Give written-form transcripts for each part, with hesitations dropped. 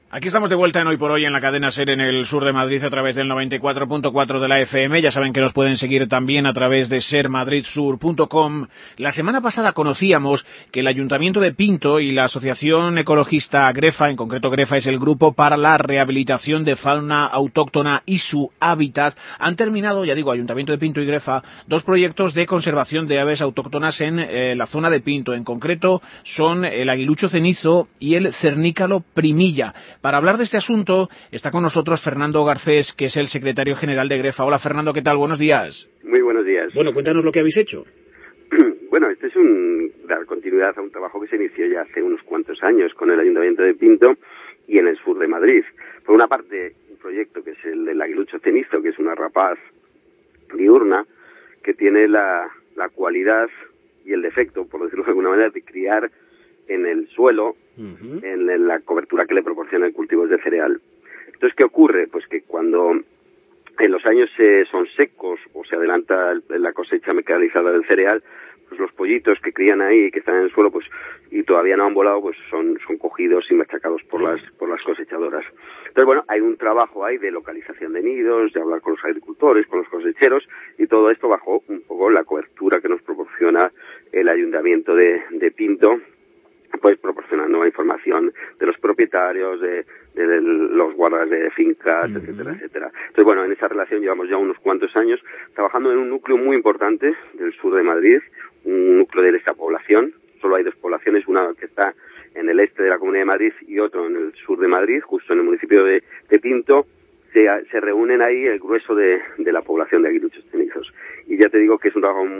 Aquí estamos de vuelta en Hoy por Hoy en la cadena SER en el sur de Madrid a través del 94.4 de la FM. Ya saben que nos pueden seguir también a través de sermadridsur.com. La semana pasada conocíamos que el Ayuntamiento de Pinto y la Asociación Ecologista Grefa, en concreto Grefa es el grupo para la rehabilitación de fauna autóctona y su hábitat, han terminado, ya digo, Ayuntamiento de Pinto y Grefa, dos proyectos de conservación de aves autóctonas en la zona de Pinto. En concreto son el aguilucho cenizo y el cernícalo primilla. Para hablar de este asunto está con nosotros Fernando Garcés, que es el secretario general de Grefa. Hola Fernando, ¿qué tal? Buenos días. Muy buenos días. Bueno, cuéntanos lo que habéis hecho. Bueno, este es dar continuidad a un trabajo que se inició ya hace unos cuantos años con el Ayuntamiento de Pinto y en el sur de Madrid. Por una parte, un proyecto que es el del aguilucho cenizo, que es una rapaz diurna que tiene la cualidad y el defecto, por decirlo de alguna manera, de criar en el suelo, en la cobertura que le proporciona el cultivo de cereal. Entonces, ¿qué ocurre? Pues que cuando en los años son secos o se adelanta la cosecha mecanizada del cereal, pues los pollitos que crían ahí y que están en el suelo, pues y todavía no han volado, pues son cogidos y machacados por las cosechadoras. Entonces, bueno, hay un trabajo ahí de localización de nidos, de hablar con los agricultores, con los cosecheros, y todo esto bajo un poco la cobertura que nos proporciona el Ayuntamiento de Pinto, pues proporcionando información de los propietarios, de los guardas de fincas, etcétera, etcétera. Entonces, bueno, en esa relación llevamos ya unos cuantos años trabajando en un núcleo muy importante del sur de Madrid, un núcleo de esta población. Solo hay dos poblaciones, una que está en el este de la Comunidad de Madrid y otro en el sur de Madrid, justo en el municipio de Pinto. Se reúnen ahí el grueso de la población de aguiluchos cenizos. Y ya te digo que es un trabajo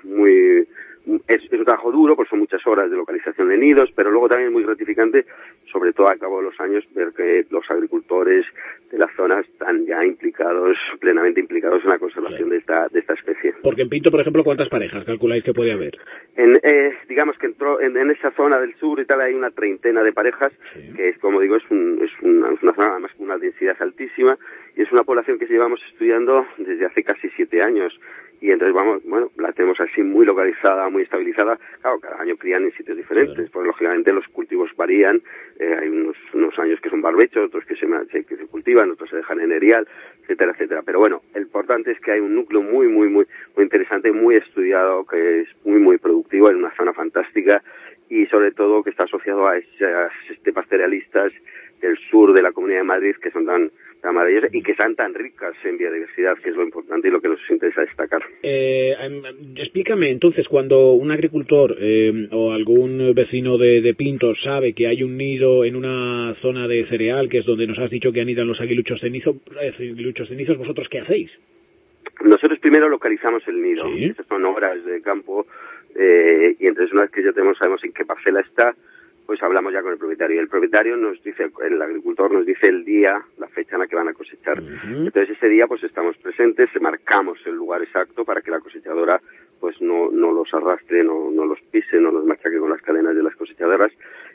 es un trabajo duro, pues son muchas horas de localización de nidos, pero luego también es muy gratificante, sobre todo al cabo de los años, ver que los agricultores de la zona están ya plenamente implicados en la conservación de esta especie. Porque en Pinto, por ejemplo, ¿cuántas parejas calculáis que puede haber? Digamos que en esa zona del sur y tal hay una treintena de parejas, que es, como digo, es una zona además con una densidad altísima, y es una población que llevamos estudiando desde hace casi 7 años. Y entonces la tenemos así muy localizada, muy estabilizada. Claro, cada año crían en sitios diferentes, porque lógicamente los cultivos varían. Hay unos años que son barbechos, otros que se cultivan, otros se dejan en erial, etcétera, etcétera. Pero bueno, lo importante es que hay un núcleo muy interesante, muy estudiado, que es muy productivo, en una zona fantástica, y sobre todo que está asociado a esas estepas cerealistas del sur de la Comunidad de Madrid, que son tan maravillosas y que están tan ricas en biodiversidad, que es lo importante y lo que nos interesa destacar. Explícame, entonces, cuando un agricultor o algún vecino de Pinto sabe que hay un nido en una zona de cereal, que es donde nos has dicho que anidan los aguiluchos cenizos, ¿vosotros qué hacéis? Nosotros primero localizamos el nido. ¿Sí? Estas son obras de campo, y entonces una vez que ya sabemos en qué parcela está, pues hablamos ya con el propietario. Y el propietario el agricultor nos dice el día, la fecha en la que van a cosechar. Entonces ese día pues estamos presentes, marcamos el lugar exacto para que la cosechadora pues no los arrastre, no los pise, no los machaque con las cadenas de las cosechadoras.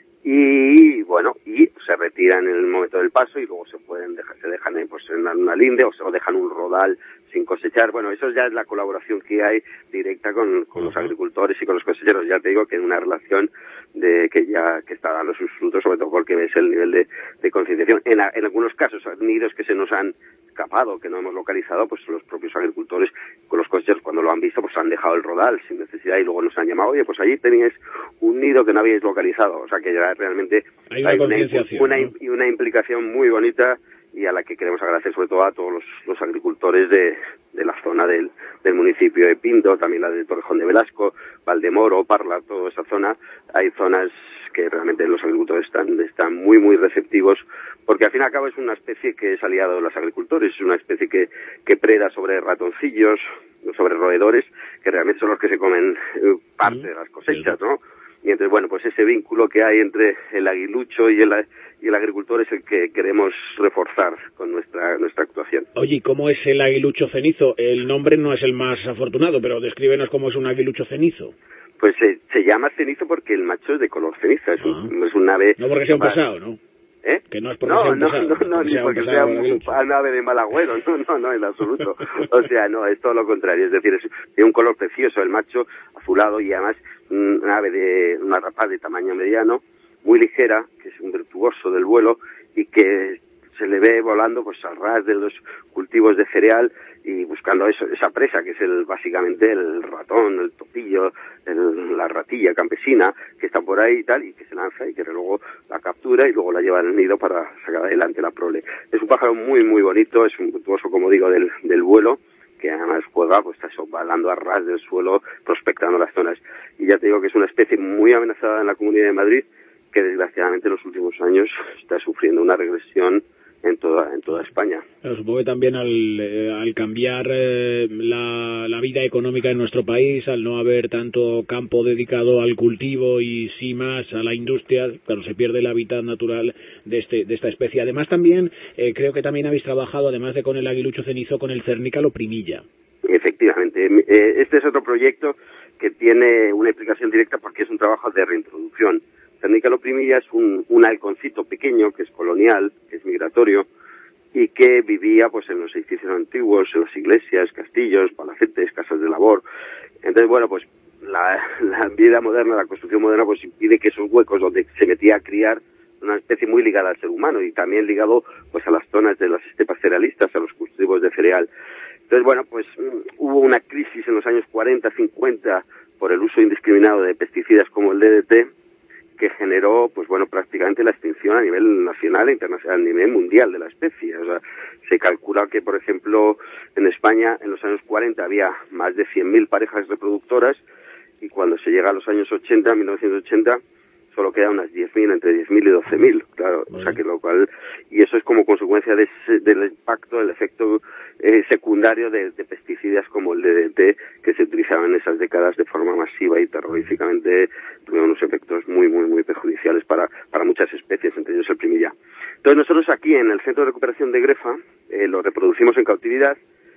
Y bueno, se retiran en el momento del paso y luego se dejan pues en una linde o dejan un rodal sin cosechar. Bueno, eso ya es la colaboración que hay directa con los agricultores y con los cosecheros. Ya te digo que en una relación que está dando sus frutos, sobre todo porque ves el nivel de concienciación. En algunos casos, nidos que se nos han escapado, que no hemos localizado, pues los propios agricultores con los cosecheros, cuando lo han visto, pues han dejado el rodal sin necesidad y luego nos han llamado, oye, pues allí teníais un nido que no habíais localizado. O sea que ya realmente hay una concienciación, ¿no? Una implicación muy bonita, y a la que queremos agradecer sobre todo a todos los agricultores de la zona del municipio de Pinto, también la de Torrejón de Velasco, Valdemoro, Parla, toda esa zona. Hay zonas que realmente los agricultores están muy receptivos, porque al fin y al cabo es una especie que es aliado de los agricultores, es una especie que preda sobre ratoncillos, sobre roedores, que realmente son los que se comen parte de las cosechas, ¿no? Y entonces, bueno, pues ese vínculo que hay entre el aguilucho y el agricultor es el que queremos reforzar con nuestra actuación. Oye, ¿y cómo es el aguilucho cenizo? El nombre no es el más afortunado, pero descríbenos cómo es un aguilucho cenizo. Pues se llama cenizo porque el macho es de color ceniza, es un ave... No porque sea un pesado, ¿no? Que no es porque sea un pesado. No, ni porque sea un ave de mal agüero, no, en absoluto. O sea, no, es todo lo contrario, es decir, es un color precioso, el macho azulado, y además una rapaz de tamaño mediano, muy ligera, que es un virtuoso del vuelo, y que se le ve volando pues al ras de los cultivos de cereal y buscando esa presa que es básicamente el ratón, el topillo, la ratilla campesina que está por ahí y tal, y que se lanza y que luego la captura y luego la lleva al nido para sacar adelante la prole. Es un pájaro muy muy bonito, es un virtuoso, como digo, del vuelo, que además juega, pues está volando a ras del suelo, prospectando las zonas. Y ya te digo que es una especie muy amenazada en la Comunidad de Madrid, que desgraciadamente en los últimos años está sufriendo una regresión en toda España. Pero supongo que también al cambiar la vida económica en nuestro país, al no haber tanto campo dedicado al cultivo y sí más a la industria, claro, se pierde el hábitat natural de esta especie. Además también, creo que también habéis trabajado, además de con el aguilucho cenizo, con el cernícalo primilla. Efectivamente. Este es otro proyecto que tiene una implicación directa porque es un trabajo de reintroducción. Cernícalo primilla es un halconcito pequeño que es colonial, que es migratorio y que vivía pues en los edificios antiguos, en las iglesias, castillos, palacetes, casas de labor. Entonces, bueno, pues la vida moderna, la construcción moderna, pues impide que esos huecos donde se metía a criar una especie muy ligada al ser humano y también ligado pues a las zonas de las estepas cerealistas, a los cultivos de cereal. Entonces, bueno, pues hubo una crisis en los años 40, 50 por el uso indiscriminado de pesticidas como el DDT, que generó, pues bueno, prácticamente la extinción a nivel nacional e internacional, a nivel mundial de la especie. O sea, se calcula que, por ejemplo, en España en los años 40 había más de 100.000 parejas reproductoras y cuando se llega a los años 80, 1980, solo quedan unas 10.000, entre 10.000 y 12.000, claro, o sea que lo cual, y eso es como consecuencia del impacto, del efecto secundario de pesticidas como el DDT que se utilizaban en esas décadas de forma masiva y terroríficamente tuvieron unos efectos muy, muy, muy perjudiciales para muchas especies, entre ellos el primilla. Entonces nosotros aquí en el Centro de Recuperación de Grefa lo reproducimos en cautividad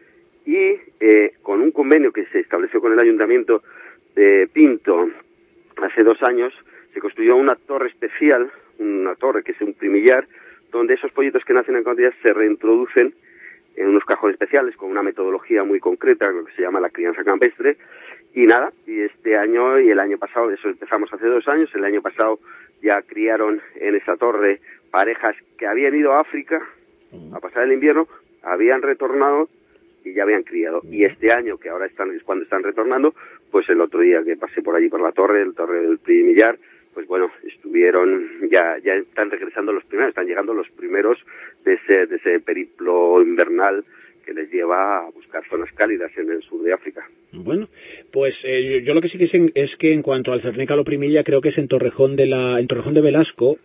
y con un convenio que se estableció con el Ayuntamiento de Pinto hace 2 años, se construyó una torre especial, una torre que es un primillar, donde esos pollitos que nacen en cautividad se reintroducen en unos cajones especiales con una metodología muy concreta, lo que se llama la crianza campestre, y nada, y este año y el año pasado, eso empezamos hace 2 años, el año pasado ya criaron en esa torre parejas que habían ido a África a pasar el invierno, habían retornado y ya habían criado. Y este año, que ahora es cuando están retornando, pues el otro día que pasé por allí por la torre, el torre del primillar, pues bueno, estuvieron, ya están regresando los primeros, están llegando los primeros de ese periplo invernal que les lleva a buscar zonas cálidas en el sur de África. Bueno, pues yo lo que sí que sé es que en cuanto al cernícalo primilla, creo que es en Torrejón de Velasco,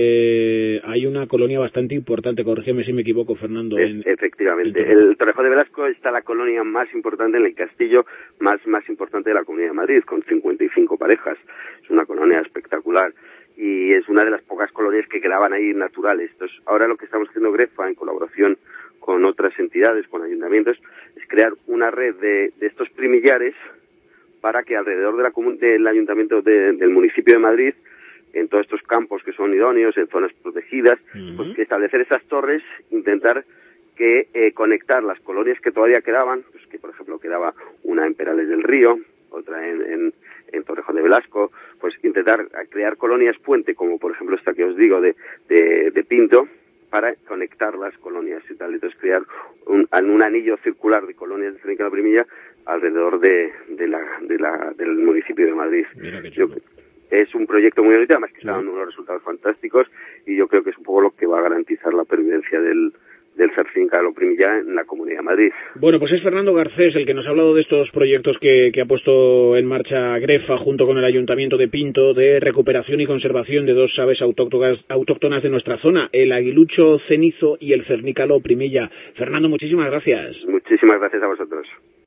hay una colonia bastante importante, corrígeme si me equivoco, Fernando. Efectivamente, el Torrejón de Velasco está la colonia más importante en el castillo, más importante de la Comunidad de Madrid, con 55 parejas. Es una colonia espectacular y es una de las pocas colonias que quedaban ahí naturales. Entonces, ahora lo que estamos haciendo Grefa, en colaboración con otras entidades, con ayuntamientos, es crear una red de estos primillares para que alrededor del ayuntamiento del municipio de Madrid, en todos estos campos que son idóneos, en zonas protegidas, pues establecer esas torres, intentar que conectar las colonias que todavía quedaban, pues que por ejemplo quedaba una en Perales del Río, otra en Torrejón de Velasco, pues intentar crear colonias puente, como por ejemplo esta que os digo de Pinto, para conectar las colonias y tal. Entonces crear un anillo circular de colonias de cernícalo primilla alrededor del municipio de Madrid. Es un proyecto muy bonito, además que está dando unos resultados fantásticos y yo creo que es un poco lo que va a garantizar la pervivencia del cernícalo primilla en la Comunidad de Madrid. Bueno, pues es Fernando Garcés el que nos ha hablado de estos proyectos que ha puesto en marcha Grefa junto con el Ayuntamiento de Pinto de recuperación y conservación de 2 aves autóctonas de nuestra zona, el aguilucho cenizo y el cernícalo primilla. Fernando, muchísimas gracias. Muchísimas gracias a vosotros.